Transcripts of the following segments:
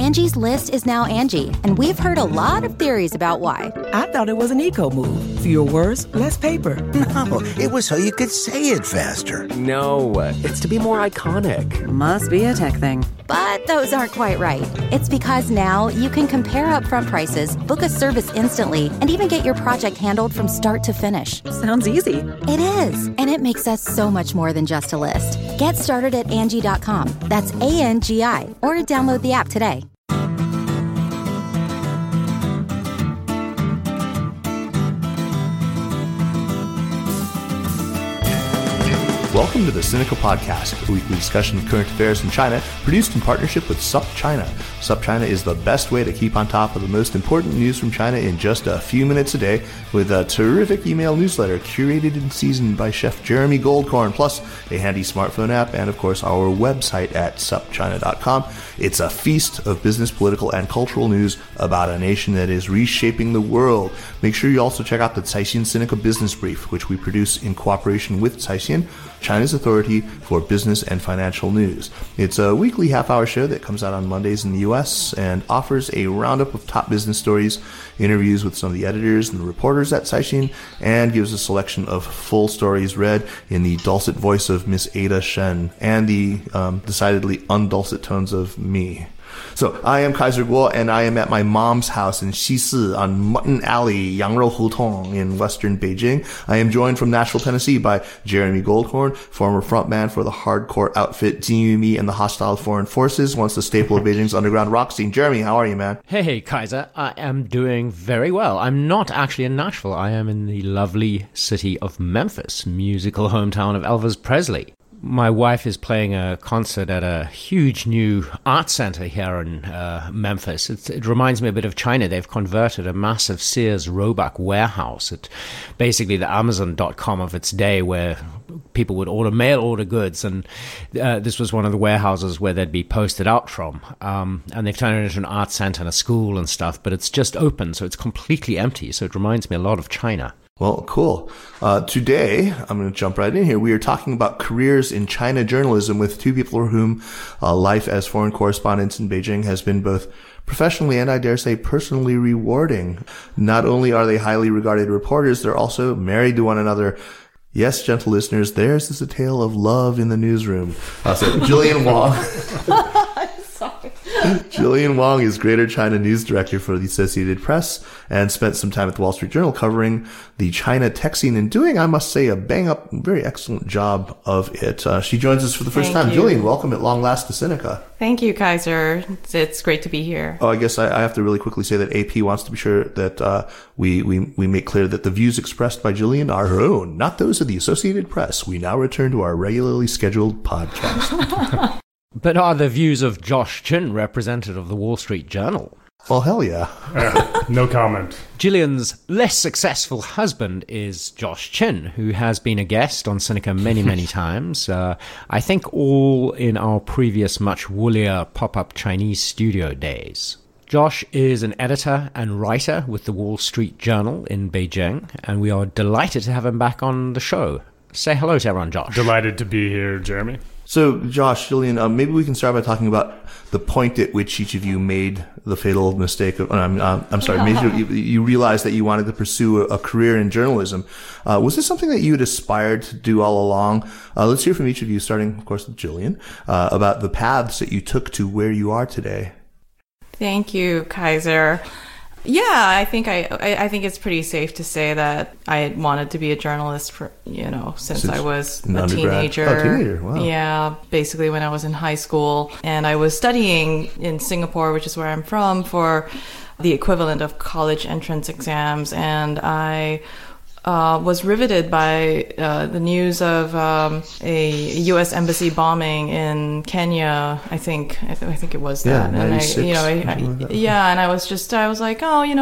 Angie's List is now Angie, and we've heard a lot of theories about why. I thought it was an eco move. Fewer words, less paper. No, it was so you could say it faster. No, it's to be more iconic. Must be a tech thing. But those aren't quite right. It's because now you can compare upfront prices, book a service instantly, and even get your project handled from start to finish. Sounds easy. It is, and it makes us so much more than just a list. Get started at Angie.com. That's ANGI, or download the app today. Welcome to the Sinica Podcast, a weekly discussion of current affairs in China, produced in partnership with SupChina. SupChina is the best way to keep on top of the most important news from China in just a few minutes a day, with a terrific email newsletter curated and seasoned by Chef Jeremy Goldkorn, plus a handy smartphone app, and of course our website at supchina.com. It's a feast of business, political, and cultural news about a nation that is reshaping the world. Make sure you also check out the Caixin Sinica Business Brief, which we produce in cooperation with Caixin, China's authority for business and financial news. It's a weekly half-hour show that comes out on Mondays in the U.S. and offers a roundup of top business stories, interviews with some of the editors and the reporters at Caixin, and gives a selection of full stories read in the dulcet voice of Miss Ada Shen and the decidedly undulcet tones of me. So, I am Kaiser Guo, and I am at my mom's house in Xisi on Mutton Alley, Yangrou Hutong in western Beijing. I am joined from Nashville, Tennessee by Jeremy Goldkorn, former frontman for the hardcore outfit Jin Yumi and the Hostile Foreign Forces, once the staple of Beijing's underground rock scene. Jeremy, how are you, man? Hey, Kaiser. I am doing very well. I'm not actually in Nashville. I am in the lovely city of Memphis, musical hometown of Elvis Presley. My wife is playing a concert at a huge new art center here in Memphis. It reminds me a bit of China. They've converted a massive Sears Roebuck warehouse. It basically the Amazon.com of its day, where people would mail order goods, and this was one of the warehouses where they'd be posted out from. And they've turned it into an art center and a school and stuff, but it's just open, so it's completely empty. So it reminds me a lot of China. Well, cool. Today, I'm going to jump right in here. We are talking about careers in China journalism with two people for whom life as foreign correspondents in Beijing has been both professionally and, I dare say, personally rewarding. Not only are they highly regarded reporters, they're also married to one another. Yes, gentle listeners, theirs is a tale of love in the newsroom. So, Jillian Wong. Jillian Wong is Greater China News Director for the Associated Press and spent some time at the Wall Street Journal covering the China tech scene and doing, I must say, a bang-up, very excellent job of it. She joins us for the first time. Jillian, welcome at long last to Sinica. Thank you, Kaiser. It's great to be here. Oh, I guess I have to really quickly say that AP wants to be sure that we make clear that the views expressed by Jillian are her own, not those of the Associated Press. We now return to our regularly scheduled podcast. But are the views of Josh Chin representative of the Wall Street Journal? Well, hell yeah. No comment. Gillian's less successful husband is Josh Chin, who has been a guest on Sinica many, many times. I think all in our previous much woollier pop-up Chinese studio days. Josh is an editor and writer with the Wall Street Journal in Beijing, and we are delighted to have him back on the show. Say hello to everyone, Josh. Delighted to be here, Jeremy. So, Josh, Jillian, maybe we can start by talking about the point at which each of you made the fatal mistake of, you realized that you wanted to pursue a career in journalism. Was this something that you had aspired to do all along? Let's hear from each of you, starting, of course, with Jillian, about the paths that you took to where you are today. Thank you, Kaiser. Yeah, I think it's pretty safe to say that I wanted to be a journalist for, since I was a teenager. Oh, teenager, wow. Yeah, basically when I was in high school. And I was studying in Singapore, which is where I'm from, for the equivalent of college entrance exams. And I was riveted by the news of a U.S. embassy bombing in Kenya. I think it was that. Yeah, 96, and I was like,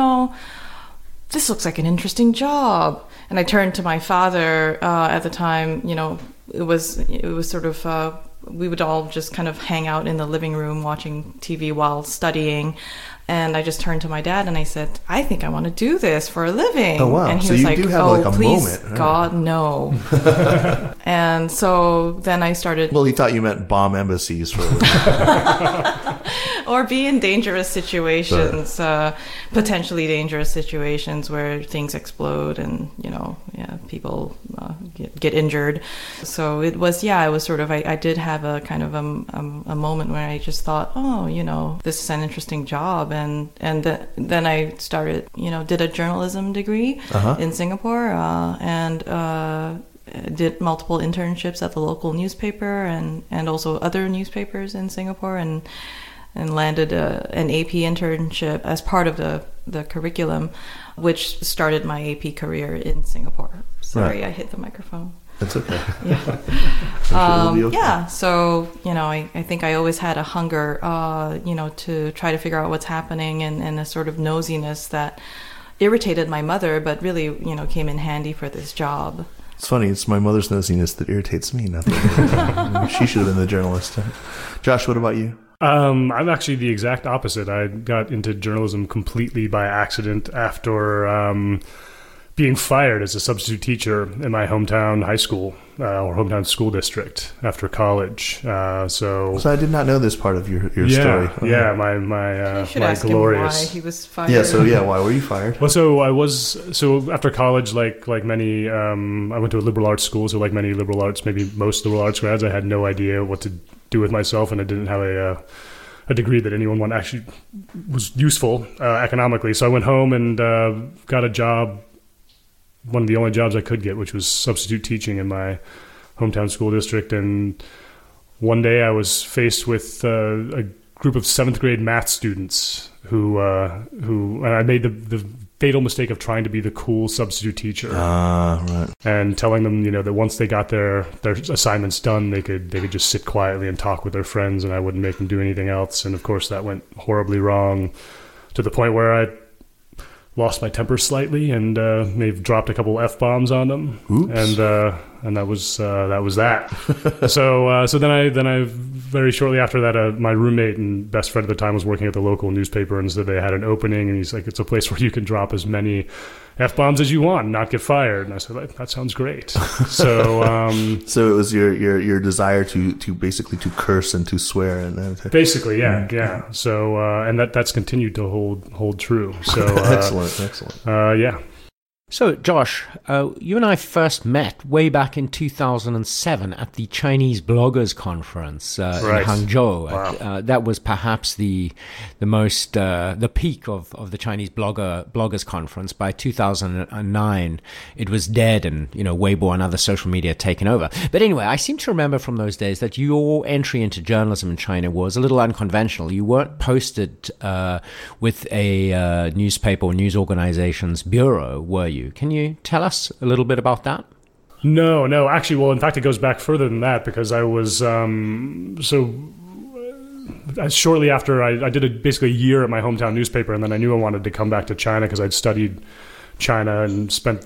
this looks like an interesting job. And I turned to my father at the time. It was sort of we would all just kind of hang out in the living room watching TV while studying. And I just turned to my dad and I said, I think I want to do this for a living. Oh, wow. And he so was you like, do have a please, moment. Right? God, no. And so then I started. Well, he thought you meant bomb embassies for a living. or be in dangerous situations, potentially dangerous situations where things explode and, people get injured. So it was sort of, I did have a kind of a moment where I just thought, this is an interesting job. And then I started, did a journalism degree in Singapore and did multiple internships at the local newspaper and also other newspapers in Singapore and landed an AP internship as part of the curriculum, which started my AP career in Singapore. Sorry, right. I hit the microphone. That's okay. Yeah. Okay. Yeah. So, I think I always had a hunger, to try to figure out what's happening and a sort of nosiness that irritated my mother, but really, came in handy for this job. It's funny. It's my mother's nosiness that irritates me. Nothing. She should have been the journalist. Josh, what about you? I'm actually the exact opposite. I got into journalism completely by accident after being fired as a substitute teacher in my hometown high school or hometown school district after college. So I did not know this part of your story. Yeah, my should my ask glorious. Him why he was fired. Yeah. Why were you fired? Well, so after college, like many, I went to a liberal arts school. So like many liberal arts, maybe most liberal arts grads, I had no idea what to do with myself, and I didn't have a degree that anyone actually was useful economically. So I went home and got a job. One of the only jobs I could get, which was substitute teaching in my hometown school district. And one day I was faced with a group of 7th grade math students who and I made the fatal mistake of trying to be the cool substitute teacher. Right. And telling them, that once they got their assignments done, they could just sit quietly and talk with their friends, and I wouldn't make them do anything else. And of course that went horribly wrong to the point where I lost my temper slightly and may have dropped a couple F-bombs on them. Oops. And that was that. So then I very shortly after that, my roommate and best friend at the time was working at the local newspaper, and said they had an opening, and he's like, it's a place where you can drop as many F-bombs as you want and not get fired. And I said, that sounds great. So so it was your desire to basically to curse and to swear and basically, yeah. So and that's continued to hold true. So excellent. Yeah. So, Josh, you and I first met way back in 2007 at the Chinese Bloggers Conference in Hangzhou. Wow. That was perhaps the most the peak of the Chinese Bloggers Conference. By 2009, it was dead, and Weibo and other social media had taken over. But anyway, I seem to remember from those days that your entry into journalism in China was a little unconventional. You weren't posted with a newspaper or news organization's bureau, were you? Can you tell us a little bit about that? No. Actually, well, in fact, it goes back further than that, because I was shortly after I did basically a year at my hometown newspaper, and then I knew I wanted to come back to China because I'd studied China and spent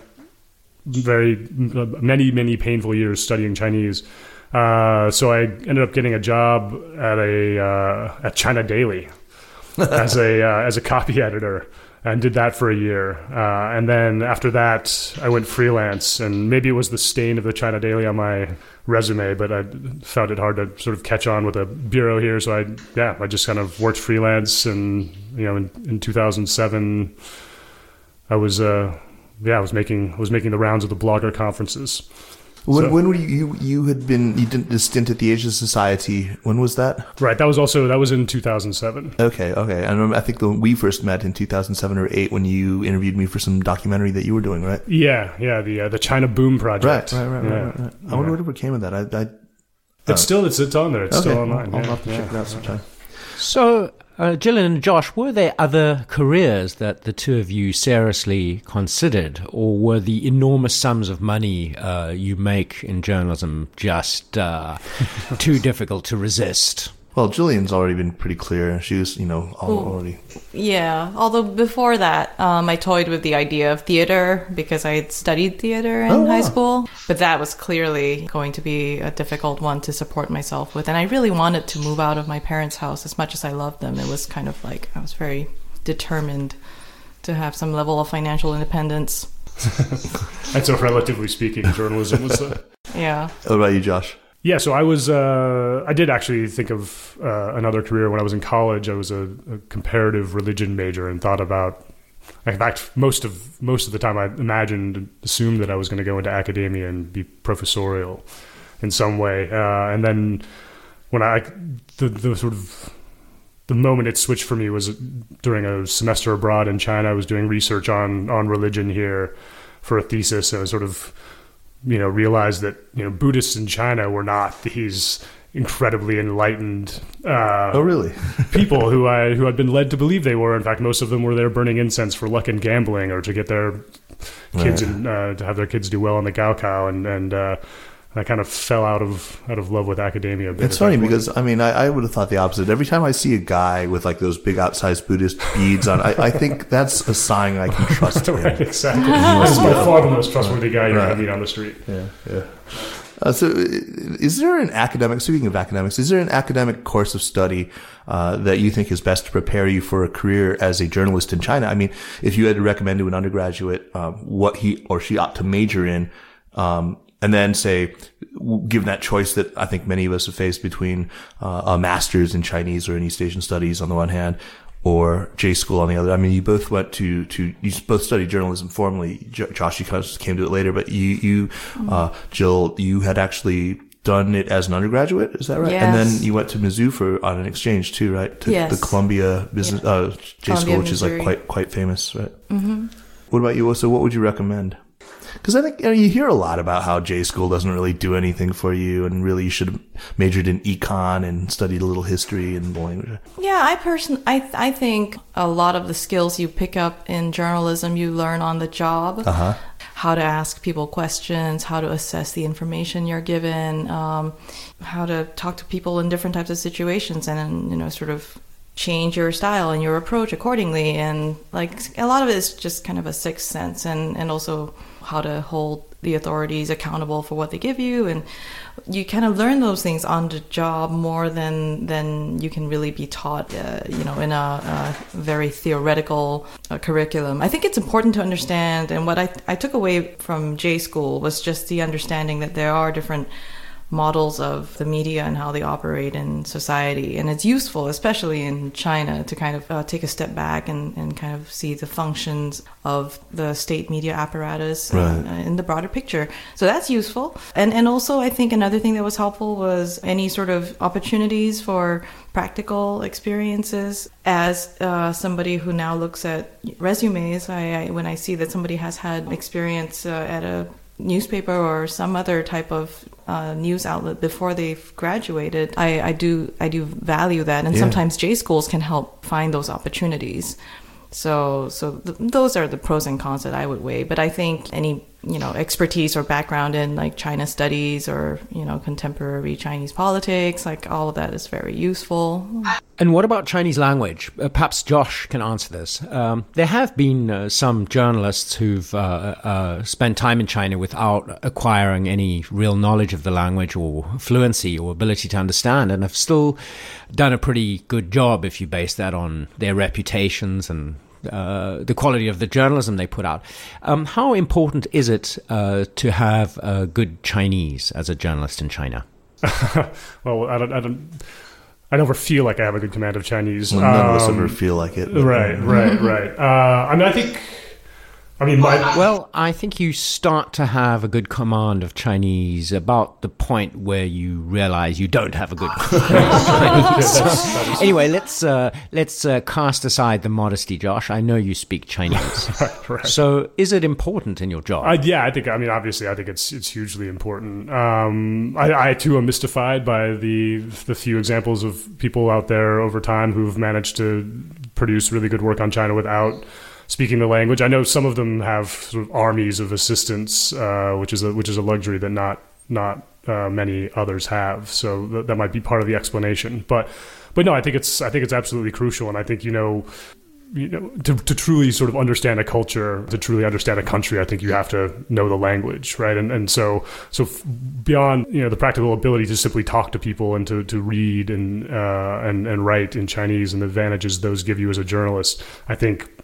many painful years studying Chinese. So I ended up getting a job at China Daily as a copy editor. And did that for a year. And then after that, I went freelance. And maybe it was the stain of the China Daily on my resume, but I found it hard to sort of catch on with a bureau here. So I just kind of worked freelance. And, in 2007, I was making the rounds of the blogger conferences. When were you did a stint at the Asia Society? When was that? Right, that was in 2007. Okay. I think we first met in 2007 or 8 when you interviewed me for some documentary that you were doing, right? Yeah, the China Boom Project. Right. I wonder what became of that. It's on there. It's still online. I'll have to check it out sometime. So, Gillian and Josh, were there other careers that the two of you seriously considered, or were the enormous sums of money you make in journalism just too difficult to resist? Well, Gillian's already been pretty clear. She was, already... Yeah, although before that, I toyed with the idea of theater because I had studied theater in high school. But that was clearly going to be a difficult one to support myself with. And I really wanted to move out of my parents' house as much as I loved them. It was kind of like I was very determined to have some level of financial independence. And so, relatively speaking, journalism was the... Yeah. What about you, Josh? Yeah, so I did actually think of another career when I was in college. I was a comparative religion major and thought about, in fact, most of the time I assumed that I was going to go into academia and be professorial in some way. And then when the moment it switched for me was during a semester abroad in China. I was doing research on religion here for a thesis. And I sort of, realized that, Buddhists in China were not these incredibly enlightened really? people who had been led to believe they were. In fact, most of them were there burning incense for luck and gambling, or to get their kids to have their kids do well in the Gaokao, and I kind of fell out of love with academia a bit. It's funny because I would have thought the opposite. Every time I see a guy with like those big outsized Buddhist beads on, I think that's a sign I can trust him. Right, exactly. This is by far the most trustworthy guy you're going to meet on the street. Yeah. So is there an academic, speaking of academics, is there an academic course of study that you think is best to prepare you for a career as a journalist in China? I mean, if you had to recommend to an undergraduate what he or she ought to major in, and then say, given that choice that I think many of us have faced between a master's in Chinese or in East Asian studies on the one hand, or J School on the other. I mean, you both went you both studied journalism formally. Josh, you kind of came to it later, but you Jill, you had actually done it as an undergraduate. Is that right? Yes. And then you went to Mizzou on an exchange too, right? To yes. the Columbia Business J School, which Missouri. is like quite famous, right? Mm-hmm. What about you? So, what would you recommend? Because I think you hear a lot about how J School doesn't really do anything for you, and really you should have majored in econ and studied a little history and language. Yeah, I think a lot of the skills you pick up in journalism you learn on the job. Uh-huh. How to ask people questions, how to assess the information you're given, how to talk to people in different types of situations, and sort of change your style and your approach accordingly. And like a lot of it is just kind of a sixth sense, and also how to hold the authorities accountable for what they give you. And you kind of learn those things on the job more than you can really be taught, in a very theoretical curriculum. I think it's important to understand, and what I took away from J School was just the understanding that there are different models of the media and how they operate in society. And it's useful, especially in China, to kind of take a step back and kind of see the functions of the state media apparatus in the broader picture. So that's useful. And also, I think another thing that was helpful was any sort of opportunities for practical experiences. As somebody who now looks at resumes, when I see that somebody has had experience at a newspaper or some other type of news outlet before they've graduated, I do value that, and sometimes J schools can help find those opportunities. So those are the pros and cons that I would weigh. But I think any expertise or background in like China studies or contemporary Chinese politics, like all of that is very useful. And what about Chinese language? Perhaps Josh can answer this. There have been some journalists who've spent time in China without acquiring any real knowledge of the language or fluency or ability to understand, and have still done a pretty good job if you base that on their reputations and the quality of the journalism they put out. How important is it to have good Chinese as a journalist in China? Well, I never feel like I have a good command of Chinese. Well, none of us ever feel like it. Right. I think you start to have a good command of Chinese about the point where you realize you don't have a good command of Chinese. Anyway, let's cast aside the modesty, Josh. I know you speak Chinese. Right. So is it important in your job? Obviously, I think it's hugely important. I too am mystified by the few examples of people out there over time who've managed to produce really good work on China without speaking the language. I know some of them have sort of armies of assistants, which is a luxury that not many others have. So that might be part of the explanation. But no, I think it's absolutely crucial, and I think to truly sort of understand a culture, to truly understand a country, I think you have to know the language, right? And so beyond the practical ability to simply talk to people and to read and write in Chinese and the advantages those give you as a journalist, I think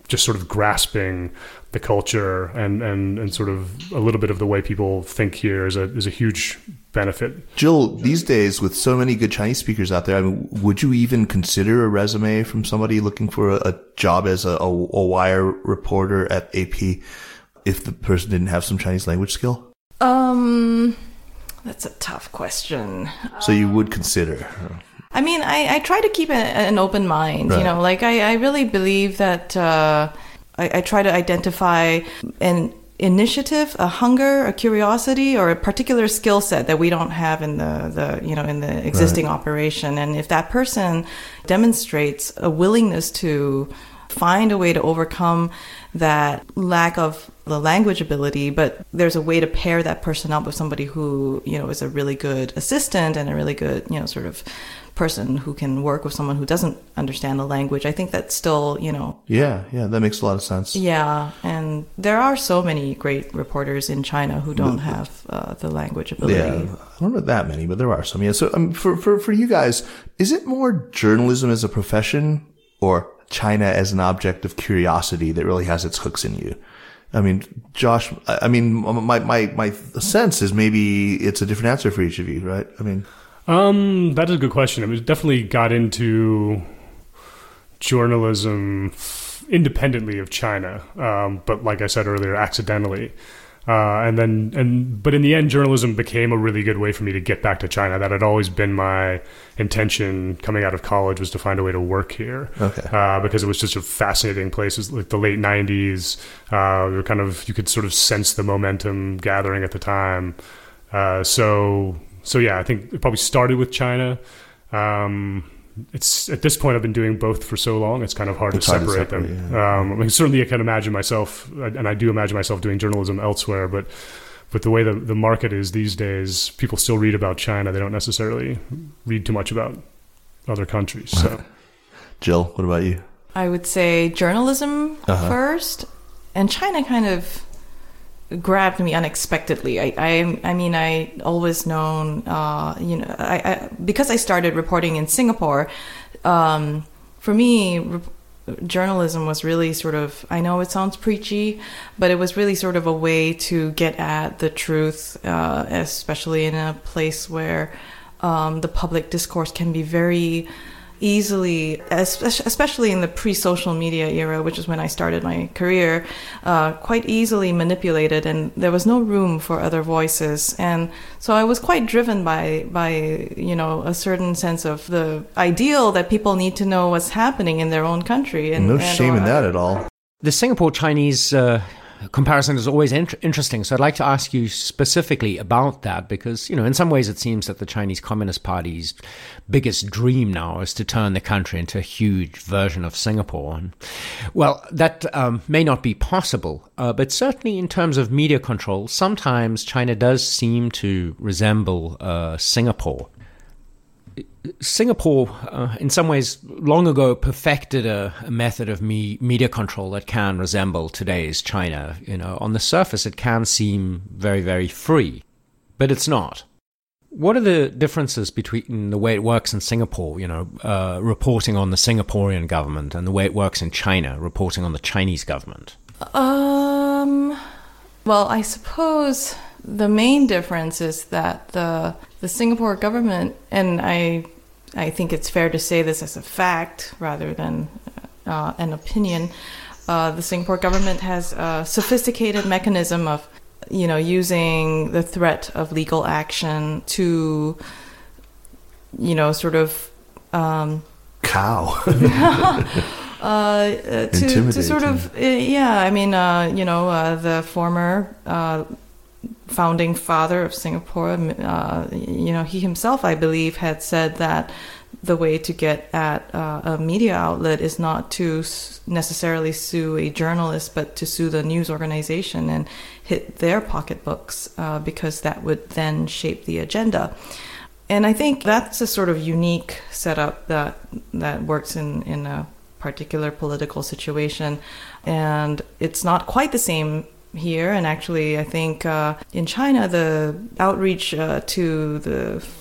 just sort of grasping the culture and sort of a little bit of the way people think here is a huge benefit. Jill, these days with so many good Chinese speakers out there, I mean, would you even consider a resume from somebody looking for a job as a wire reporter at AP if the person didn't have some Chinese language skill? That's a tough question. So you would consider? I mean, I try to keep an open mind, right. You know, like I really believe that I try to identify an initiative, a hunger, a curiosity, or a particular skill set that we don't have in the existing right. operation. And if that person demonstrates a willingness to find a way to overcome that lack of the language ability, but there's a way to pair that person up with somebody who, you know, is a really good assistant and a really good, you know, sort of person who can work with someone who doesn't understand the language. I think that's still, you know. Yeah, that makes a lot of sense. Yeah, and there are so many great reporters in China who don't have the language ability. Yeah, I don't know that many, but there are some. Yeah, so for you guys, is it more journalism as a profession or China as an object of curiosity that really has its hooks in you? I mean, Josh, my sense is maybe it's a different answer for each of you, right? I mean, that is a good question. I mean, definitely got into journalism independently of China, but like I said earlier, accidentally. But in the end, journalism became a really good way for me to get back to China. That had always been my intention coming out of college, was to find a way to work here. Okay. Because it was just a fascinating place. It was like the late 90s. You could sort of sense the momentum gathering at the time. So yeah, I think it probably started with China. It's at this point I've been doing both for so long, it's kind of hard to separate them. Yeah. I mean, certainly I can imagine myself, and I do imagine myself doing journalism elsewhere, but the way the market is these days, people still read about China. They don't necessarily read too much about other countries. So, Jill, what about you? I would say journalism first, and China kind of grabbed me unexpectedly. I mean, I always known, I because I started reporting in Singapore, for me, journalism was really sort of, I know it sounds preachy, but it was really sort of a way to get at the truth, especially in a place where the public discourse can be very easily, especially in the pre-social media era, which is when I started my career, quite easily manipulated, and there was no room for other voices. And so I was quite driven by you know, a certain sense of the ideal that people need to know what's happening in their own country. And no shame in that at all. The Singapore-Chinese comparison is always interesting. So I'd like to ask you specifically about that, because, you know, in some ways it seems that the Chinese Communist Party's biggest dream now is to turn the country into a huge version of Singapore. And, well, that may not be possible, but certainly in terms of media control, sometimes China does seem to resemble Singapore. Singapore, in some ways, long ago perfected a method of media control that can resemble today's China. You know, on the surface, it can seem very, very free, but it's not. What are the differences between the way it works in Singapore, you know, reporting on the Singaporean government, and the way it works in China, reporting on the Chinese government? Well, I suppose the main difference is that the Singapore government, and I think it's fair to say this as a fact rather than an opinion, the Singapore government has a sophisticated mechanism of, you know, using the threat of legal action to, you know, sort of to sort of, yeah, I mean, you know, the former founding father of Singapore, you know, he himself, I believe, had said that the way to get at a media outlet is not to necessarily sue a journalist, but to sue the news organization and hit their pocketbooks, because that would then shape the agenda. And I think that's a sort of unique setup that works in a particular political situation. And it's not quite the same here. And actually, I think in China, the outreach to the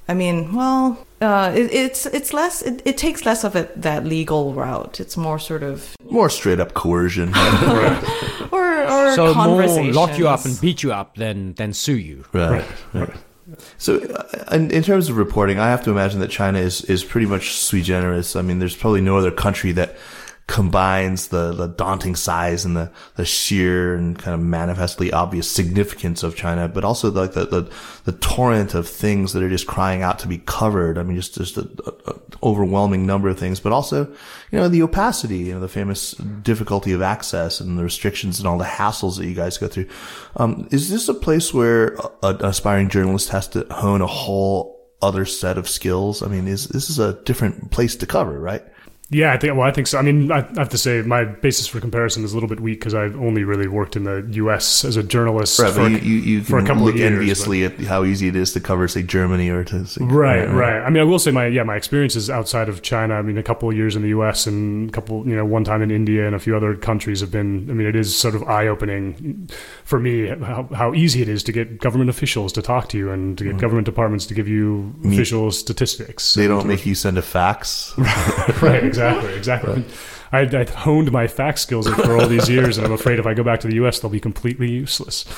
I mean, well, it's less. It takes less of that legal route. It's more sort of more straight up coercion, or so more conversations. lock you up and beat you up than sue you. right. So, in terms of reporting, I have to imagine that China is pretty much sui generis. I mean, there's probably no other country that combines the daunting size and the sheer and kind of manifestly obvious significance of China, but also like the torrent of things that are just crying out to be covered. I mean, just a overwhelming number of things, but also, the opacity, the famous difficulty of access and the restrictions and all the hassles that you guys go through. Is this a place where an aspiring journalist has to hone a whole other set of skills? I mean, this is a different place to cover, right? Yeah, I think so. I mean, I have to say my basis for comparison is a little bit weak because I've only really worked in the U.S. as a journalist for a couple of years. Enviously at how easy it is to cover, say, Germany or to say, right. I mean, I will say my experiences outside of China. I mean, a couple of years in the U.S. and a couple, one time in India and a few other countries have been. I mean, it is sort of eye-opening for me how easy it is to get government officials to talk to you and to get government departments to give you official statistics. They don't make you send a fax, right? Exactly. I honed my fax skills for all these years, and I'm afraid if I go back to the U.S., they'll be completely useless.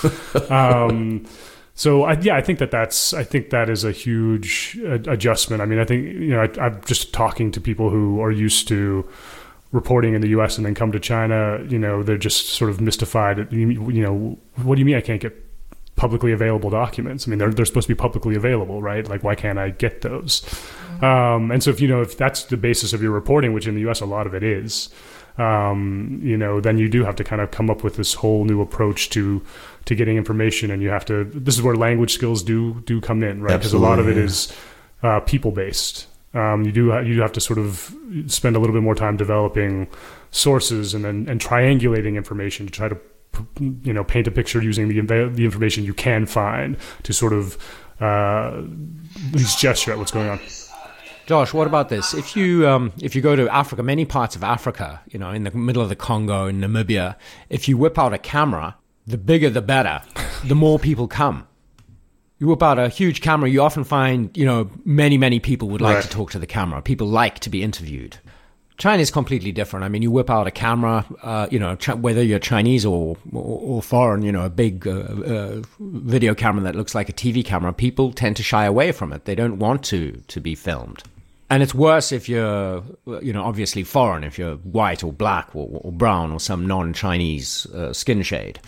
So I think that is a huge adjustment. I mean, I think I'm just talking to people who are used to reporting in the U.S. and then come to China. They're just sort of mystified. What do you mean I can't get publicly available documents? I mean, they're supposed to be publicly available, right? Like, why can't I get those? And so if that's the basis of your reporting, which in the US a lot of it is, then you do have to kind of come up with this whole new approach to getting information, and you have to. This is where language skills do come in, right? Because a lot of it is people based. You have to sort of spend a little bit more time developing sources and triangulating information to try to paint a picture using the information you can find to sort of at least gesture at what's going on. Josh, what about this? If you go to Africa, many parts of Africa, in the middle of the Congo, in Namibia, if you whip out a camera, the bigger the better, the more people come. You whip out a huge camera, you often find, many people would like to talk to the camera. People like to be interviewed. China is completely different. I mean, you whip out a camera, whether you're Chinese or foreign, a big video camera that looks like a TV camera, people tend to shy away from it. They don't want to be filmed. And it's worse if you're, obviously foreign, if you're white or black or brown or some non-Chinese skin shade.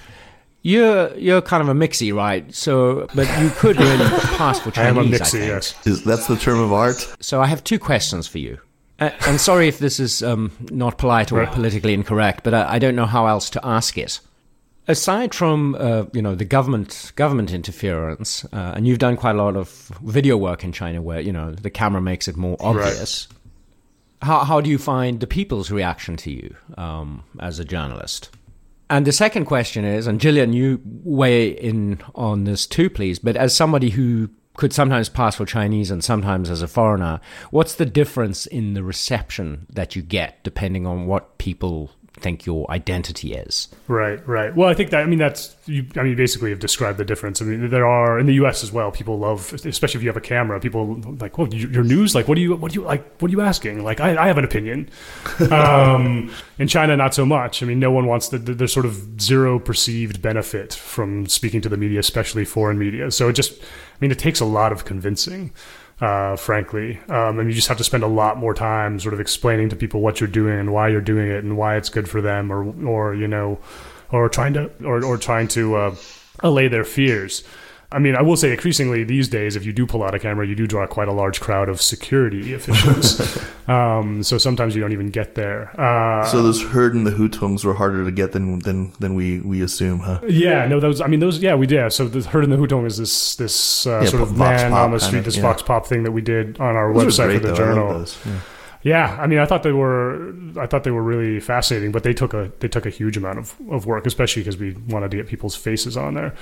You're kind of a mixie, right? So, but you could really pass for Chinese, I am a mixie, I think. yes. That's the term of art? So I have two questions for you. And sorry if this is not polite or politically incorrect, but I don't know how else to ask it. Aside from the government interference, and you've done quite a lot of video work in China where the camera makes it more obvious. Right. How do you find the people's reaction to you as a journalist? And the second question is, and Gillian, you weigh in on this too, please. But as somebody who could sometimes pass for Chinese and sometimes as a foreigner, what's the difference in the reception that you get depending on what people think your identity is? Right. Well, I think you basically have described the difference. I mean, there are in the US as well, people love, especially if you have a camera, people like, well, your news, like, what are you asking? Like, I have an opinion. In China, not so much. I mean, no one wants there's sort of zero perceived benefit from speaking to the media, especially foreign media. So it takes a lot of convincing. Frankly. And you just have to spend a lot more time sort of explaining to people what you're doing and why you're doing it and why it's good for them or trying to allay their fears. I mean, I will say increasingly these days, if you do pull out a camera, you do draw quite a large crowd of security officials. So sometimes you don't even get there. So those herd and the hutongs were harder to get than we assume, huh? Yeah, no, we did. So the herd and the hutong is this sort of man on the street, Vox Pop thing that we did on our website for the journal. Yeah, I mean, I thought they were really fascinating, but they took a huge amount of work, especially because we wanted to get people's faces on there.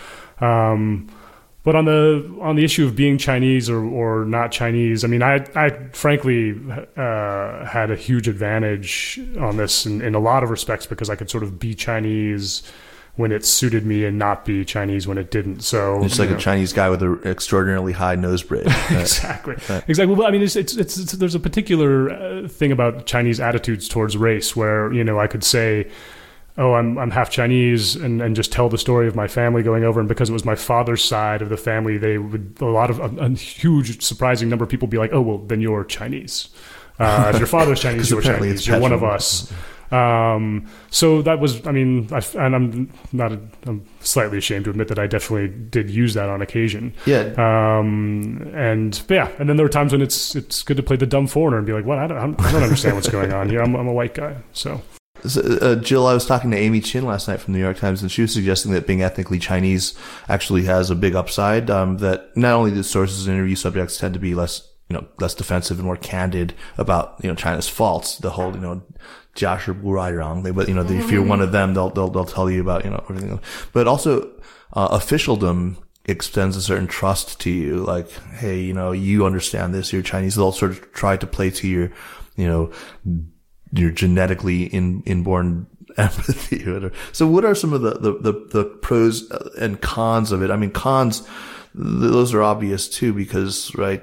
But on the issue of being Chinese or not Chinese, I mean, I frankly had a huge advantage on this in a lot of respects because I could sort of be Chinese when it suited me and not be Chinese when it didn't. So it's like a Chinese guy with an extraordinarily high nose bridge. Exactly. Well, I mean, it's there's a particular thing about Chinese attitudes towards race where, I could say, oh, I'm half Chinese and just tell the story of my family going over. And because it was my father's side of the family, a huge surprising number of people be like, oh, well, then you're Chinese. If your father's Chinese, you're Chinese. You're one of us. So that was, I'm slightly ashamed to admit that I definitely did use that on occasion. Yeah. And then there were times when it's good to play the dumb foreigner and be like, what? I don't understand what's going on here. I'm a white guy. So Jill, I was talking to Amy Chin last night from the New York Times, and she was suggesting that being ethnically Chinese actually has a big upside, that not only the sources and interview subjects tend to be less defensive and more candid about, China's faults, the whole, Jiashi bu rai rang, but, if you're one of them, they'll tell you about, everything. But also, officialdom extends a certain trust to you, like, hey, you understand this, you're Chinese. They'll sort of try to play to your, your genetically inborn empathy. So what are some of the pros and cons of it? I mean, cons, those are obvious too, because, right,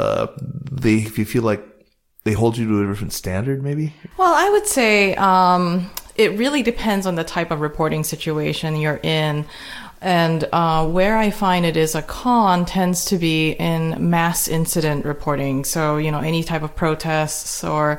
if you feel like they hold you to a different standard, maybe? Well, I would say, it really depends on the type of reporting situation you're in. And where I find it is a con tends to be in mass incident reporting. So, any type of protests or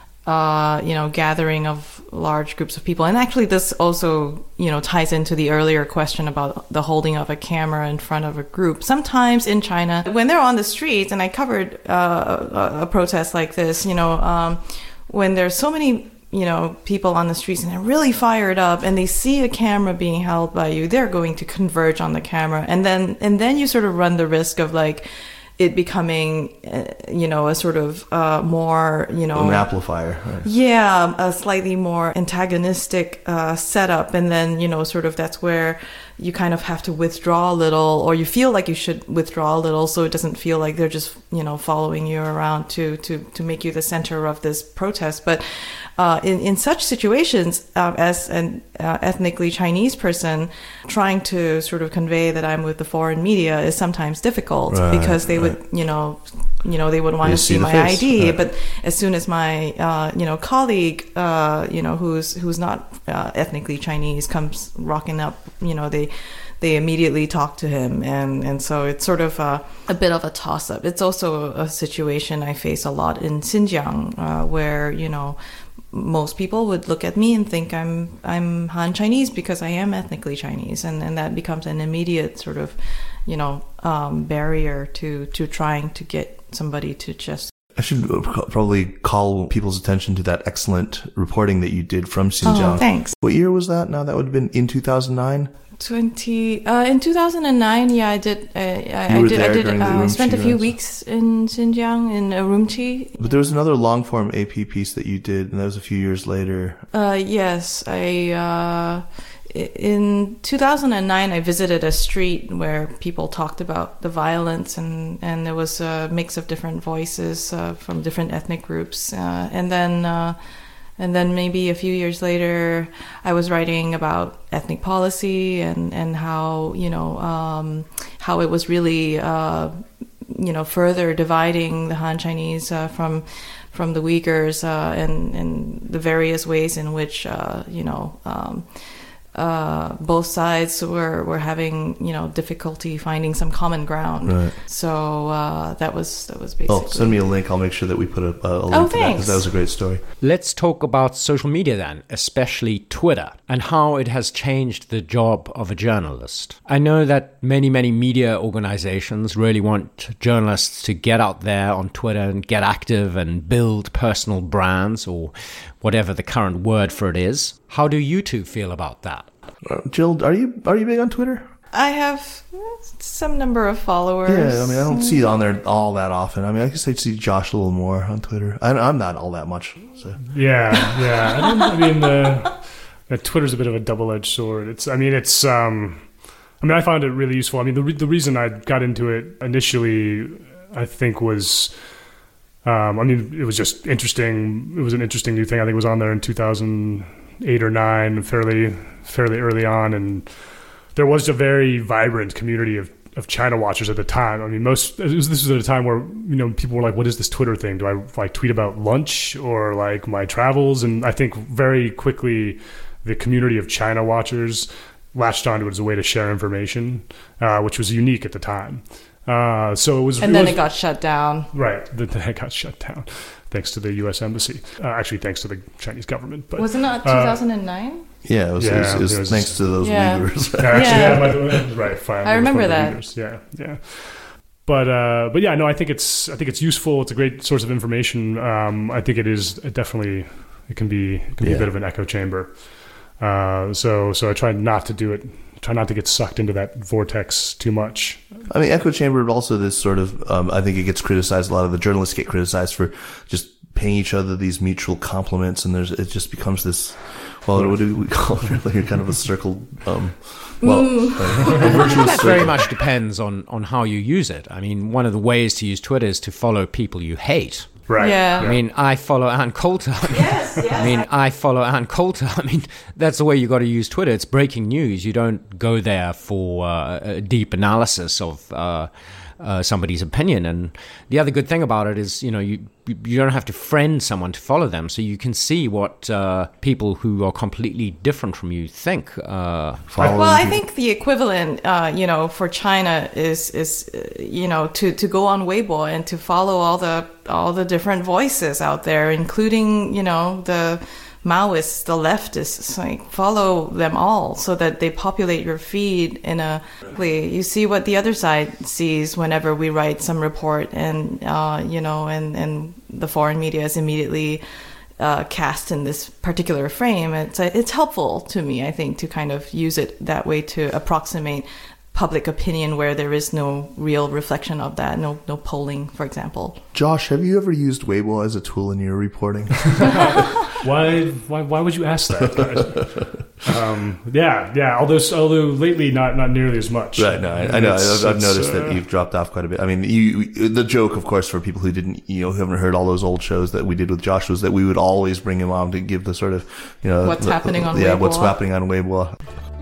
gathering of large groups of people. And actually this also, ties into the earlier question about the holding of a camera in front of a group. Sometimes in China, when they're on the streets, and I covered a protest like this, when there's so many, people on the streets and they're really fired up and they see a camera being held by you, they're going to converge on the camera. And then you sort of run the risk of it becoming, a sort of more, an amplifier. Right? Yeah, a slightly more antagonistic setup. And then, sort of that's where you kind of have to withdraw a little, or you feel like you should withdraw a little so it doesn't feel like they're just, following you around to make you the center of this protest. But in such situations, as an ethnically Chinese person, trying to sort of convey that I'm with the foreign media is sometimes difficult, because they would, they would want to see my ID. Right. But as soon as my, colleague, who's not ethnically Chinese comes rocking up, they immediately talk to him. And so it's sort of a bit of a toss-up. It's also a situation I face a lot in Xinjiang, where, most people would look at me and think I'm Han Chinese because I am ethnically Chinese, and that becomes an immediate sort of, barrier to trying to get somebody to just. I should probably call people's attention to that excellent reporting that you did from Xinjiang. Oh, thanks. What year was that? Now that would have been in 2009. In 2009, yeah, I did. I spent a few weeks in Xinjiang in Urumqi. But there was another long form AP piece that you did, and that was a few years later. Yes, in 2009, I visited a street where people talked about the violence, and there was a mix of different voices from different ethnic groups, and then maybe a few years later, I was writing about ethnic policy and how, how it was really, further dividing the Han Chinese from the Uyghurs and the various ways in which, both sides were having, difficulty finding some common ground. Right. So that was basically. Oh, send me a link. I'll make sure that we put a link to that, because that was a great story. Let's talk about social media then, especially Twitter, and how it has changed the job of a journalist. I know that many media organizations really want journalists to get out there on Twitter and get active and build personal brands, or whatever the current word for it is. How do you two feel about that? Jill, are you big on Twitter? I have some number of followers. Yeah, I don't see it on there all that often. I guess I see Josh a little more on Twitter. I'm not all that much. So. Yeah. Twitter's a bit of a double-edged sword. I found it really useful. The reason I got into it initially, I think, was, it was just interesting. It was an interesting new thing. I think it was on there in 2000. 2008 or 9, fairly early on, and there was a very vibrant community of China watchers at the time. I mean, this was at a time where people were like, "What is this Twitter thing? Do I like tweet about lunch or like my travels?" And I think very quickly the community of China watchers latched onto it as a way to share information, which was unique at the time. So it was, and then it got shut down. Right, then it got shut down, thanks to the U.S. Embassy. Actually, thanks to the Chinese government. But wasn't it 2009? Yeah, it was thanks to those Uyghurs. Right, fine. I remember that. Uyghurs. Yeah. But yeah, no, I think it's useful. It's a great source of information. I think it can be a bit of an echo chamber. So I try not to do it. Try not to get sucked into that vortex too much. I mean, echo chamber also this sort of. I think it gets criticized. A lot of the journalists get criticized for just paying each other these mutual compliments, and it just becomes this. Well, what do we call it? Like kind of a circle. A virtuous that circle. very much depends on how you use it. I mean, one of the ways to use Twitter is to follow people you hate. Right. Yeah. I mean, I follow Ann Coulter. I follow Ann Coulter. I mean, that's the way you got to use Twitter. It's breaking news. You don't go there for a deep analysis of somebody's opinion. And the other good thing about it is, you don't have to friend someone to follow them, so you can see what people who are completely different from you think. Well, I think the equivalent, for China is to go on Weibo and to follow all the different voices out there, including the Maoists, the leftists, like follow them all so that they populate your feed you see what the other side sees whenever we write some report, and and the foreign media is immediately cast in this particular frame. It's helpful to me, I think, to kind of use it that way to approximate public opinion where there is no real reflection of that, no polling, for example. Josh, have you ever used Weibo as a tool in your reporting? Why would you ask that? Yeah. Although lately not nearly as much. Right. No, I know. I've noticed that you've dropped off quite a bit. I mean, the joke, of course, for people who didn't, who haven't heard all those old shows that we did with Josh, was that we would always bring him on to give the sort of, what's happening on Weibo. Yeah, what's happening on Weibo.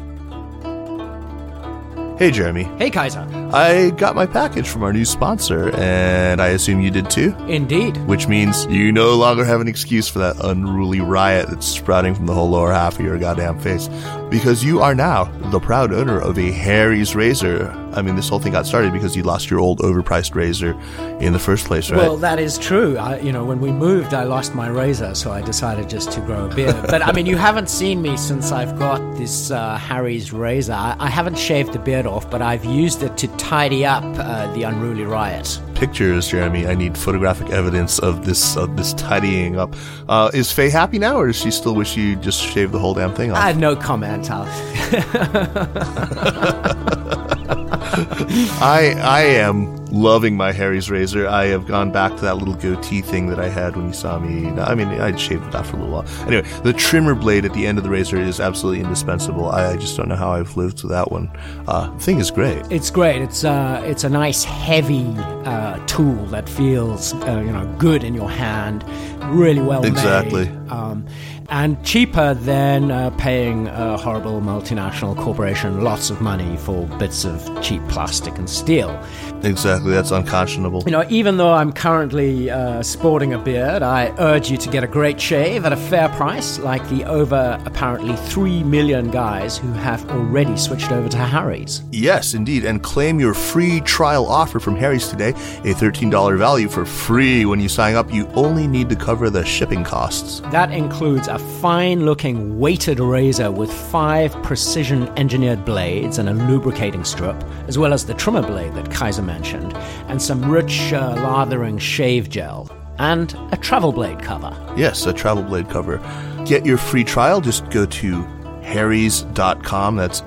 Hey, Jeremy. Hey, Kaiser. I got my package from our new sponsor, and I assume you did too? Indeed. Which means you no longer have an excuse for that unruly riot that's sprouting from the whole lower half of your goddamn face, because you are now the proud owner of a Harry's razor. I mean, this whole thing got started because you lost your old overpriced razor in the first place, right? Well, that is true. When we moved, I lost my razor, so I decided just to grow a beard. But, I mean, you haven't seen me since I've got this Harry's razor. I haven't shaved the beard off, but I've used it to tidy up the unruly riot. Pictures, Jeremy. I need photographic evidence of this tidying up. Is Faye happy now, or does she still wish you just shaved the whole damn thing off? No comment. I am loving my Harry's razor. I have gone back to that little goatee thing that I had when you saw me. I mean, I'd shaved it off for a little while. Anyway, the trimmer blade at the end of the razor is absolutely indispensable. I just don't know how I've lived without one. The thing is great. It's great. It's a nice heavy tool that feels good in your hand, really well made. Exactly. And cheaper than paying a horrible multinational corporation lots of money for bits of cheap plastic and steel. Exactly, that's unconscionable. Even though I'm currently sporting a beard, I urge you to get a great shave at a fair price, like the over apparently 3 million guys who have already switched over to Harry's. Yes, indeed, and claim your free trial offer from Harry's today, a $13 value for free when you sign up. You only need to cover the shipping costs. That includes a fine-looking weighted razor with 5 precision-engineered blades and a lubricating strip, as well as the trimmer blade that Kaiser mentioned, and some rich lathering shave gel, and a travel blade cover. Yes, a travel blade cover. Get your free trial. Just go to harrys.com. That's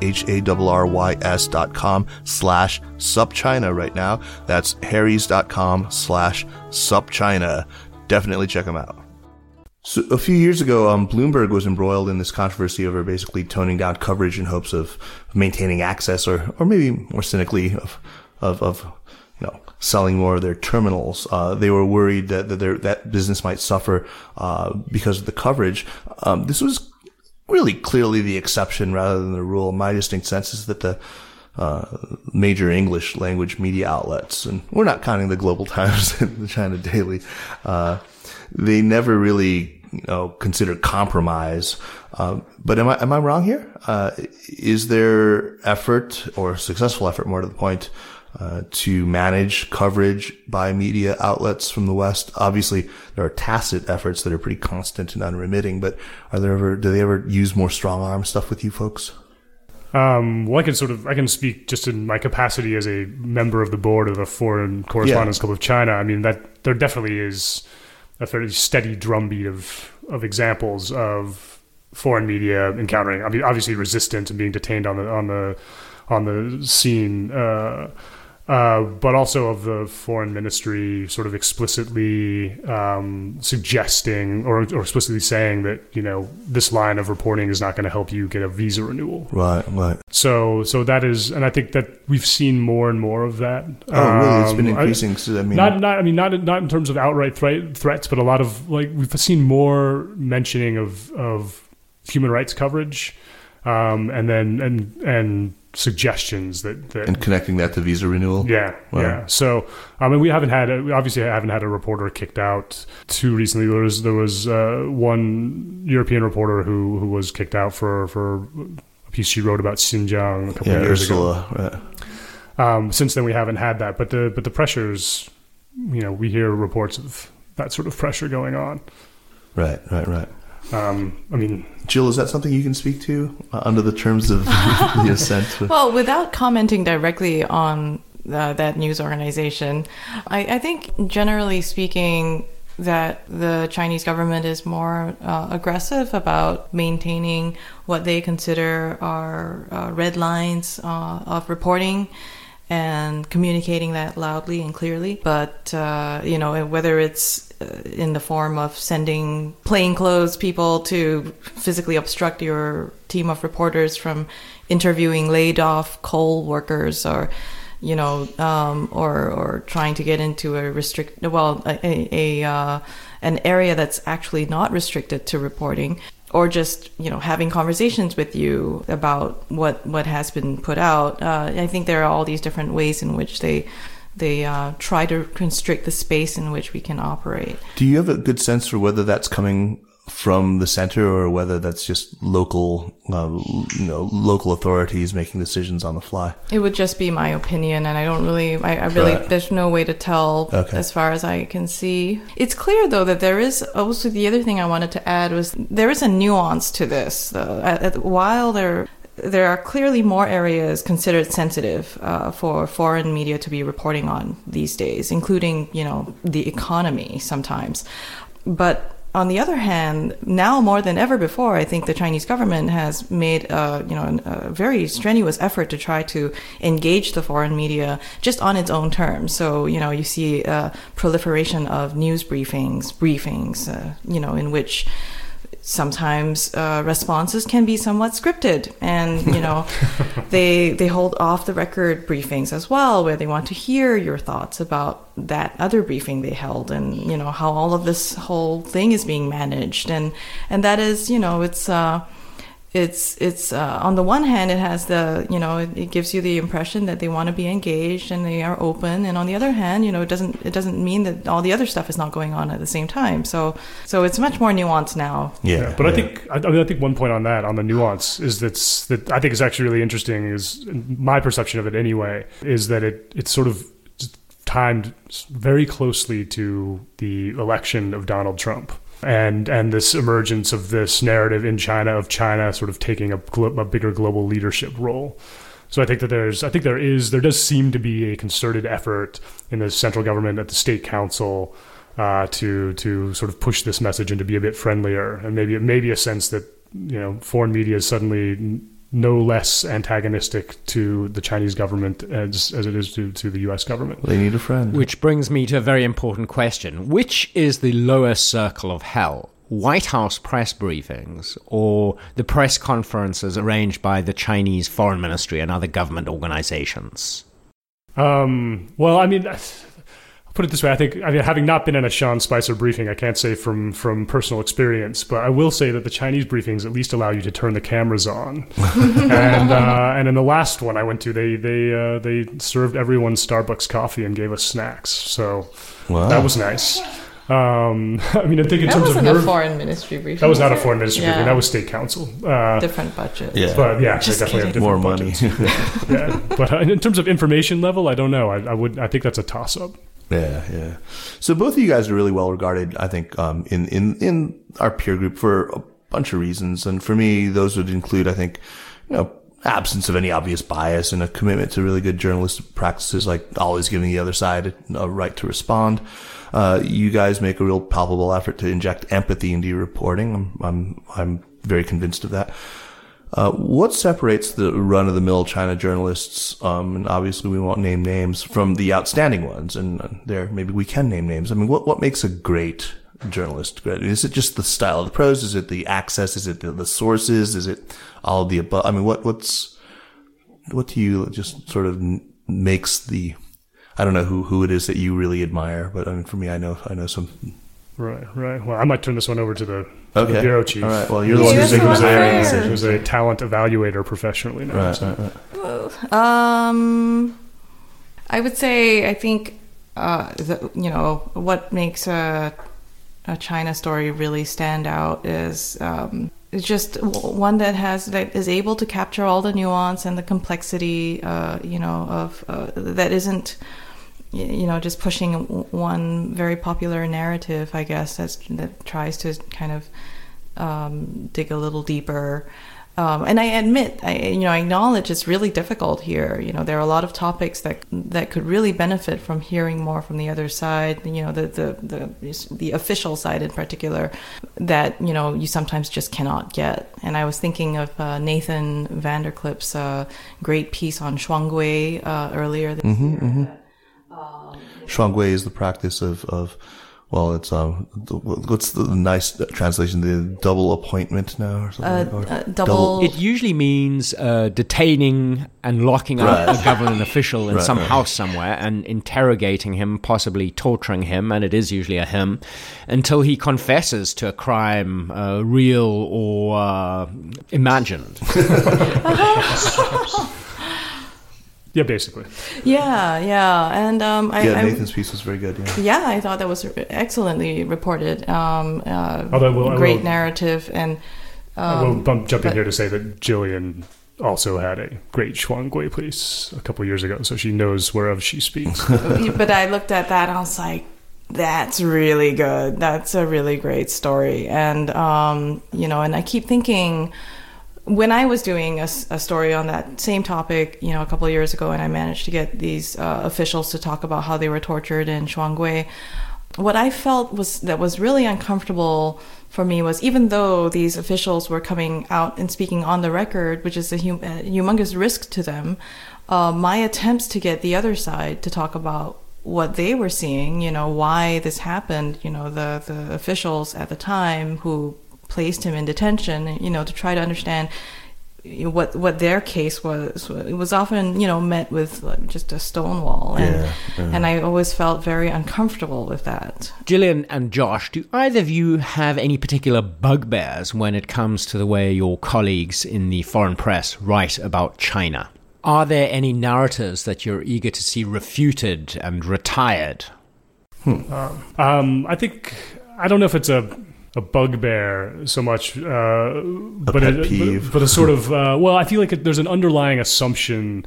harrys.com/SupChina right now. That's harrys.com/SupChina. Definitely check them out. So a few years ago, Bloomberg was embroiled in this controversy over basically toning down coverage in hopes of maintaining access, or maybe more cynically of selling more of their terminals. They were worried that business might suffer because of the coverage. This was really clearly the exception rather than the rule. My distinct sense is that the major English language media outlets, and we're not counting the Global Times and the China Daily, they never really, consider compromise. But am I wrong here? Is there effort, or successful effort more to the point, to manage coverage by media outlets from the West? Obviously, there are tacit efforts that are pretty constant and unremitting, but do they ever use more strong arm stuff with you folks? Well, I can speak just in my capacity as a member of the board of the Foreign Correspondents Club of China. I mean, that there definitely is a fairly steady drumbeat of examples of foreign media encountering, obviously resistant and being detained on the scene, but also of the foreign ministry sort of explicitly suggesting or explicitly saying that, this line of reporting is not going to help you get a visa renewal. Right. So that is, and I think that we've seen more and more of that. Oh, really? It's been increasing. Not in terms of outright threats, but a lot of we've seen more mentioning of human rights coverage, and suggestions that and connecting that to visa renewal. Yeah. So we haven't had a reporter kicked out too recently. There was one European reporter who was kicked out for a piece she wrote about Xinjiang a couple of years ago. Right. Since then we haven't had that, but the pressures, we hear reports of that sort of pressure going on. Right. Jill, is that something you can speak to under the terms of the assent? Well, without commenting directly on that news organization, I think generally speaking that the Chinese government is more aggressive about maintaining what they consider are red lines of reporting and communicating that loudly and clearly. But, whether it's in the form of sending plainclothes people to physically obstruct your team of reporters from interviewing laid off coal workers, or or trying to get into an area that's actually not restricted to reporting, or just having conversations with you about what has been put out. I think there are all these different ways in which they try to constrict the space in which we can operate. Do you have a good sense for whether that's coming from the center or whether that's just local authorities making decisions on the fly? It would just be my opinion, and I don't really, there's no way to tell as far as I can see. It's clear though that there is also, the other thing I wanted to add was there is a nuance to this. While there are clearly more areas considered sensitive for foreign media to be reporting on these days, including, the economy sometimes. But on the other hand, now more than ever before, I think the Chinese government has made a very strenuous effort to try to engage the foreign media just on its own terms. So, you see proliferation of news briefings, in which sometimes responses can be somewhat scripted, and they hold off the record briefings as well, where they want to hear your thoughts about that other briefing they held, and how all of this whole thing is being managed, and that is it's on the one hand, it has it gives you the impression that they want to be engaged and they are open, and on the other hand, it doesn't mean that all the other stuff is not going on at the same time. So it's much more nuanced now. Yeah, but I think one point on the nuance is that I think is actually really interesting, is my perception of it anyway, is that it's sort of timed very closely to the election of Donald Trump. And this emergence of this narrative in China of China sort of taking a bigger global leadership role. So I think that there does seem to be a concerted effort in the central government, at the state council, to sort of push this message and to be a bit friendlier, and maybe a sense that foreign media is suddenly no less antagonistic to the Chinese government as it is to the U.S. government. They need a friend. Which brings me to a very important question. Which is the lower circle of hell? White House press briefings or the press conferences arranged by the Chinese Foreign Ministry and other government organizations? Well, I mean, Put it this way, I mean, having not been in a Sean Spicer briefing, I can't say from personal experience, but I will say that the Chinese briefings at least allow you to turn the cameras on. And in the last one I went to, they served everyone Starbucks coffee and gave us snacks. So that was nice. I mean, I think in that terms wasn't of a foreign ministry briefing. that was not a foreign ministry briefing. That was state council. Different budget. Yeah. But yeah, Just they definitely kidding. have More different money. budgets. Yeah. But in terms of information level, I don't know. I think that's a toss up. Yeah. So both of you guys are really well regarded, I think, in our peer group for a bunch of reasons. And for me, those would include, I think, absence of any obvious bias and a commitment to really good journalistic practices, like always giving the other side a right to respond. You guys make a real palpable effort to inject empathy into your reporting. I'm very convinced of that. What separates the run-of-the-mill China journalists, and obviously we won't name names, from the outstanding ones? And there, maybe we can name names. I mean, what makes a great journalist great? Is it just the style of the prose? Is it the access? Is it the sources? Is it all of the above? I mean, what do you just sort of makes the, I don't know who it is that you really admire, but I mean, for me, I know some. Right. Well, I might turn this one over to the Okay. bureau chief. All right. Well, you're the one who's who's a talent evaluator professionally now. Right. I would say, I think, what makes a China story really stand out is it's just one that is able to capture all the nuance and the complexity, of that isn't, just pushing one very popular narrative, I guess, that tries to kind of dig a little deeper. And I admit, I acknowledge it's really difficult here. There are a lot of topics that could really benefit from hearing more from the other side. The official side in particular, that you sometimes just cannot get. And I was thinking of Nathan Vanderklip's great piece on Shuanggui earlier this year. Shuanggui is the practice of well, it's what's the nice translation? The double appointment now, or something. Double. It usually means detaining and locking up a government official in some house somewhere and interrogating him, possibly torturing him, and it is usually a him, until he confesses to a crime, real or imagined. Yeah, basically. Yeah, and Nathan's piece was very good. Yeah, I thought that was excellently reported. Although great narrative, and I will jump in here to say that Jillian also had a great Shuanggui piece a couple years ago, so she knows whereof she speaks. But I looked at that and I was like, that's really good. That's a really great story, and and I keep thinking, when I was doing a story on that same topic, a couple of years ago, and I managed to get these officials to talk about how they were tortured in Shuanggui, what I felt was really uncomfortable for me was, even though these officials were coming out and speaking on the record, which is a humongous risk to them, my attempts to get the other side to talk about what they were seeing, why this happened, the officials at the time who placed him in detention, to try to understand what their case was. It was often, met with just a stonewall, and I always felt very uncomfortable with that. Jillian and Josh, do either of you have any particular bugbears when it comes to the way your colleagues in the foreign press write about China? Are there any narratives that you're eager to see refuted and retired? I think, I don't know if it's a bugbear so much, but pet peeve. But a sort of I feel like there's an underlying assumption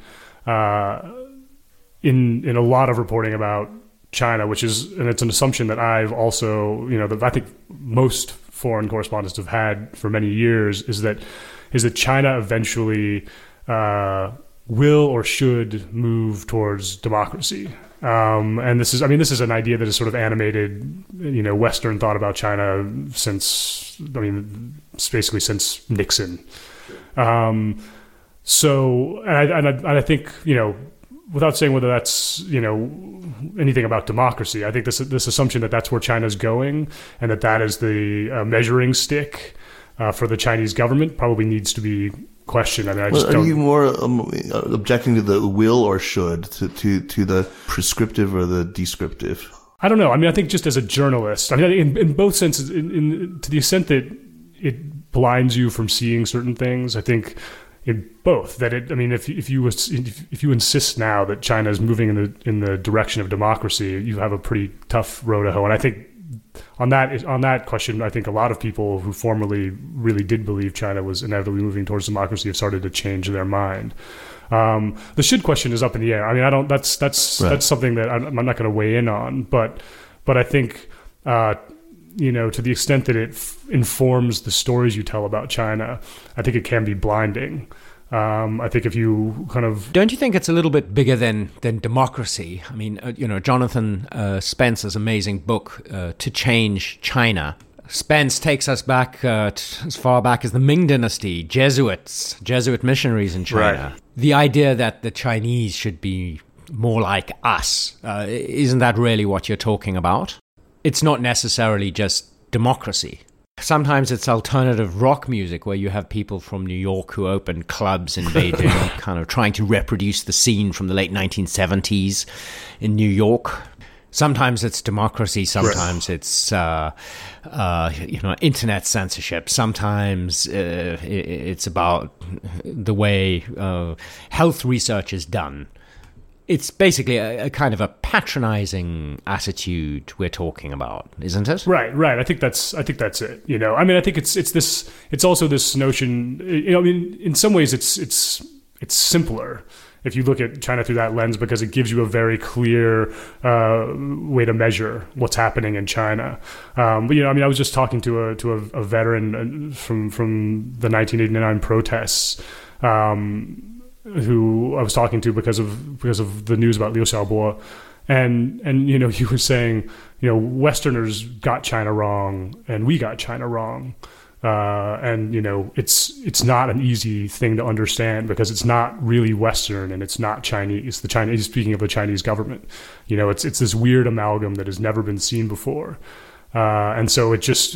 in a lot of reporting about China, and it's an assumption that I've also, that I think most foreign correspondents have had for many years, is that China eventually will or should move towards democracy. And this is an idea that has sort of animated, Western thought about China basically since Nixon. So, and I think, without saying whether that's, anything about democracy, I think this assumption that that's where China's going, and that is the measuring stick for the Chinese government probably needs to be questioned. I mean, Are you more objecting to the will or should, to the prescriptive or the descriptive? I don't know. I mean, I think just as a journalist, I mean, in both senses, to the extent that it blinds you from seeing certain things, I think in both that it. I mean, if you insist now that China is moving in the direction of democracy, you have a pretty tough row to hoe. And I think on that question, I think a lot of people who formerly really did believe China was inevitably moving towards democracy have started to change their mind. The should question is up in the air. I mean, that's something that I'm not going to weigh in on, but I think, to the extent that it informs the stories you tell about China, I think it can be blinding. I think if you kind of... Don't you think it's a little bit bigger than democracy? I mean, Jonathan Spence's amazing book, To Change China. Spence takes us back as far back as the Ming Dynasty, Jesuit missionaries in China. Right. The idea that the Chinese should be more like us, isn't that really what you're talking about? It's not necessarily just democracy. Sometimes it's alternative rock music where you have people from New York who open clubs in Beijing, kind of trying to reproduce the scene from the late 1970s in New York. Sometimes it's democracy. Sometimes it's, internet censorship. Sometimes it's about the way health research is done. It's basically a kind of a patronizing attitude we're talking about, isn't it? Right. I think that's it. I mean, I think it's also this notion. I mean, in some ways, it's simpler if you look at China through that lens, because it gives you a very clear way to measure what's happening in China. But I mean, I was just talking to a veteran from the 1989 protests. Who I was talking to because of the news about Liu Xiaobo, and he was saying, Westerners got China wrong and we got China wrong, and it's not an easy thing to understand because it's not really Western and it's not Chinese. He's speaking of the Chinese government, it's this weird amalgam that has never been seen before. And so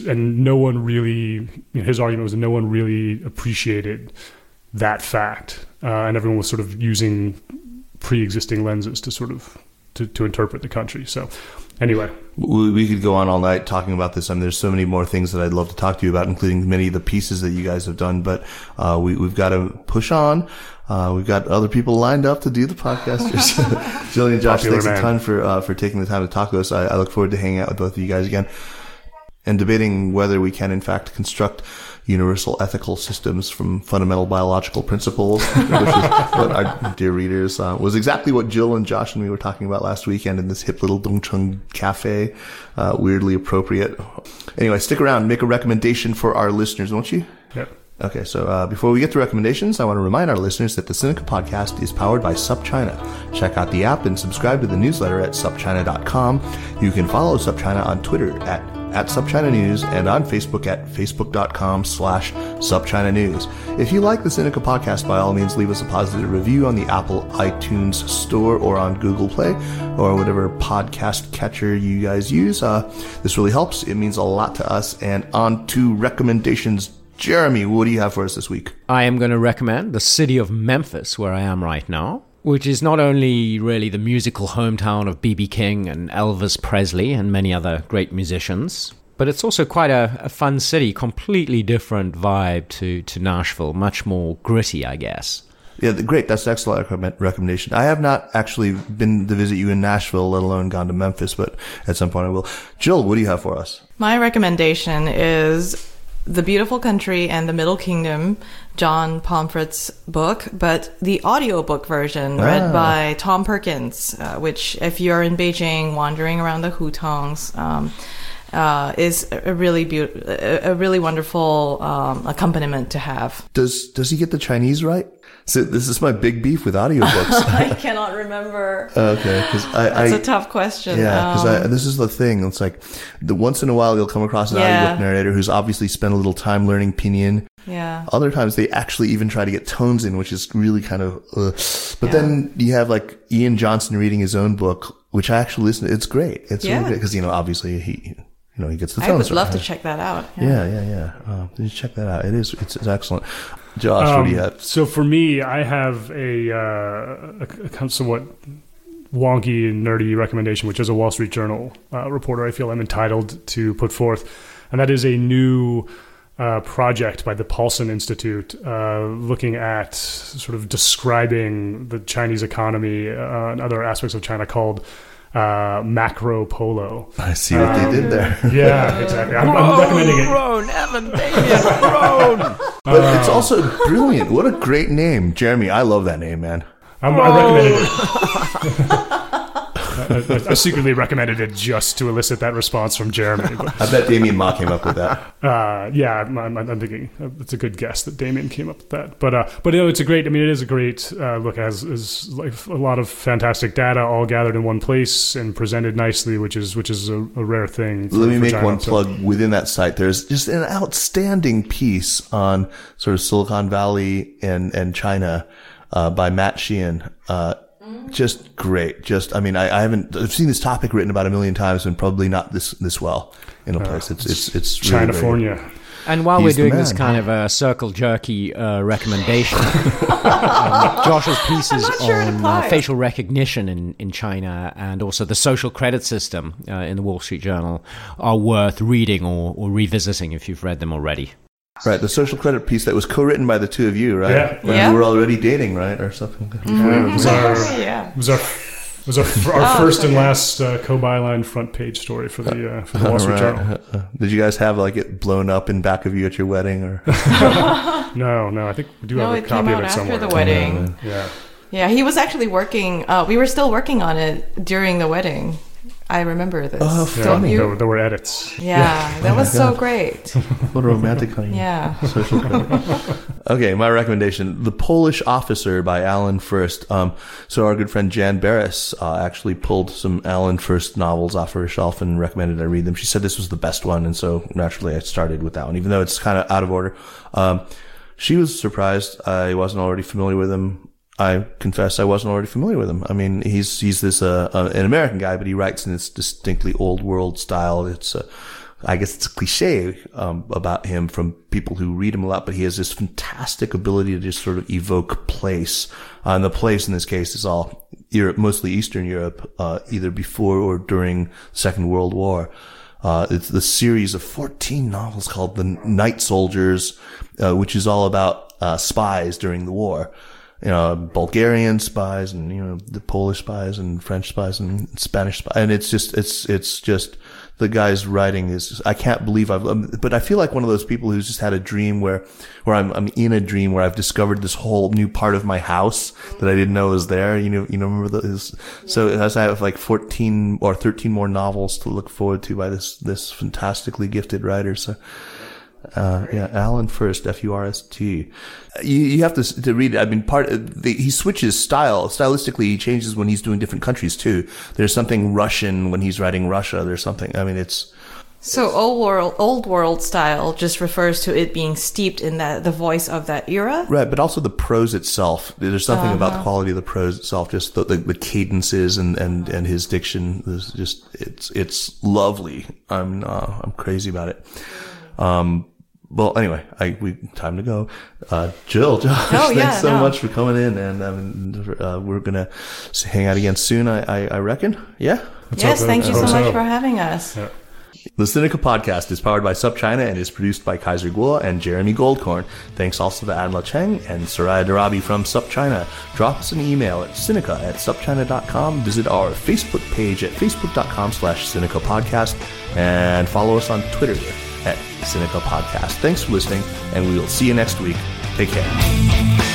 no one really, his argument was that no one really appreciated that fact, and everyone was sort of using pre-existing lenses to sort of to interpret the country. So anyway, we could go on all night talking about this. I mean, there's so many more things that I'd love to talk to you about, including many of the pieces that you guys have done, but we've got to push on. We've got other people lined up to do the podcast. Jillian and Josh, thanks a ton for taking the time to talk to us. I look forward to hanging out with both of you guys again and debating whether we can in fact construct universal ethical systems from fundamental biological principles, which is what our dear readers was exactly what Jill and Josh and me were talking about last weekend in this hip little Dongcheng cafe, weirdly appropriate. Anyway, stick around, make a recommendation for our listeners, won't you? Yep. Okay, so before we get to recommendations, I want to remind our listeners that the Sinica Podcast is powered by SupChina. Check out the app and subscribe to the newsletter at supchina.com. You can follow SupChina on Twitter at SupChina News and on Facebook at facebook.com/SupChina News. If you like the Sinica Podcast, by all means, leave us a positive review on the Apple iTunes Store or on Google Play or whatever podcast catcher you guys use. This really helps. It means a lot to us. And on to recommendations. Jeremy, what do you have for us this week? I am going to recommend the city of Memphis, where I am right now, which is not only really the musical hometown of B.B. King and Elvis Presley and many other great musicians, but it's also quite a fun city, completely different vibe to Nashville, much more gritty, I guess. Yeah, great. That's an excellent recommendation. I have not actually been to visit you in Nashville, let alone gone to Memphis, but at some point I will. Jill, what do you have for us? My recommendation is The Beautiful Country and the Middle Kingdom, John Pomfret's book, but the audiobook version read by Tom Perkins, which if you're in Beijing wandering around the hutongs, is a really wonderful accompaniment to have. Does he get the Chinese right? So this is my big beef with audiobooks. I cannot remember. Okay, because that's a tough question. Yeah, because this is the thing. It's like once in a while you'll come across an audiobook narrator who's obviously spent a little time learning Pinyin. Yeah. Other times they actually even try to get tones in, which is really kind of. But then you have like Ian Johnson reading his own book, which I actually listen to. It's great. It's really great because obviously he gets the I tones would love right. to check that out. Yeah. You check that out. It's excellent. Josh, what do you have? So for me, I have a somewhat wonky and nerdy recommendation, which is a Wall Street Journal reporter I feel I'm entitled to put forth. And that is a new project by the Paulson Institute looking at sort of describing the Chinese economy and other aspects of China called Macro Polo. I see what they did there. Yeah, exactly. I'm recommending it. Roan, Evan, Damien, Roan. But it's also brilliant. What a great name. Jeremy, I love that name, man. I recommended it. I secretly recommended it just to elicit that response from Jeremy. But, I bet Damien Ma came up with that. I'm thinking it's a good guess that Damien came up with that. But it's a great. I mean, it is a great look. As like a lot of fantastic data all gathered in one place and presented nicely, which is a rare thing. Let me make China, one plug within that site. There's just an outstanding piece on sort of Silicon Valley and China by Matt Sheehan. Just great. I've seen this topic written about 1 million times and probably not this well in a place. It's really Chinafornia. And while we're doing this kind of a circle jerky recommendation, Josh's pieces on facial recognition in China and also the social credit system in the Wall Street Journal are worth reading or revisiting if you've read them already. Right, the social credit piece that was co-written by the two of you, right? Yeah. When we were already dating, right, or something. It was our first and last co-byline front page story for the Wall Street Journal. Did you guys have it blown up in back of you at your wedding, or? No. I think we do have a copy of it somewhere. After the wedding. Yeah. He was actually working. We were still working on it during the wedding. I remember this. Oh, funny. There were edits. Yeah, that was so great. What a romantic honeymoon. Yeah. Social credit. Okay, my recommendation, The Polish Officer by Alan Furst. So our good friend Jan Barris actually pulled some Alan Furst novels off her shelf and recommended I read them. She said this was the best one, and so naturally I started with that one, even though it's kind of out of order. She was surprised I wasn't already familiar with him. I confess I wasn't already familiar with him. I mean, he's this an American guy, but he writes in this distinctly old world style. It's I guess it's a cliche about him from people who read him a lot, but he has this fantastic ability to just sort of evoke place. And the place in this case is all Europe, mostly Eastern Europe, either before or during the Second World War. It's the series of 14 novels called The Night Soldiers, which is all about spies during the war. Bulgarian spies and, the Polish spies and French spies and Spanish spies. And it's just the guy's writing is, I can't believe but I feel like one of those people who's just had a dream where I'm in a dream where I've discovered this whole new part of my house that I didn't know was there. Remember those? So as I have 14 or 13 more novels to look forward to by this fantastically gifted writer. So, Alan Furst, Furst. You have to read it. I mean, he switches stylistically. He changes when he's doing different countries too. There's something Russian when he's writing Russia. There's something. I mean, it's so old world style just refers to it being steeped in the voice of that era, right? But also the prose itself. There's something about the quality of the prose itself. Just the cadences and his diction. There's just it's lovely. I'm crazy about it. Well, anyway, time to go. Jill, Josh, thanks so much for coming in, and we're gonna hang out again soon. I reckon. Yeah. Yes, thank you so much for having us. Yeah. The Sinica Podcast is powered by SupChina and is produced by Kaiser Guo and Jeremy Goldkorn. Thanks also to Adla Cheng and Soraya Darabi from SupChina. Drop us an email at sinica@supchina.com. Visit our Facebook page at facebook.com/Sinica Podcast and follow us on Twitter at Sinica Podcast. Thanks for listening, and we will see you next week. Take care.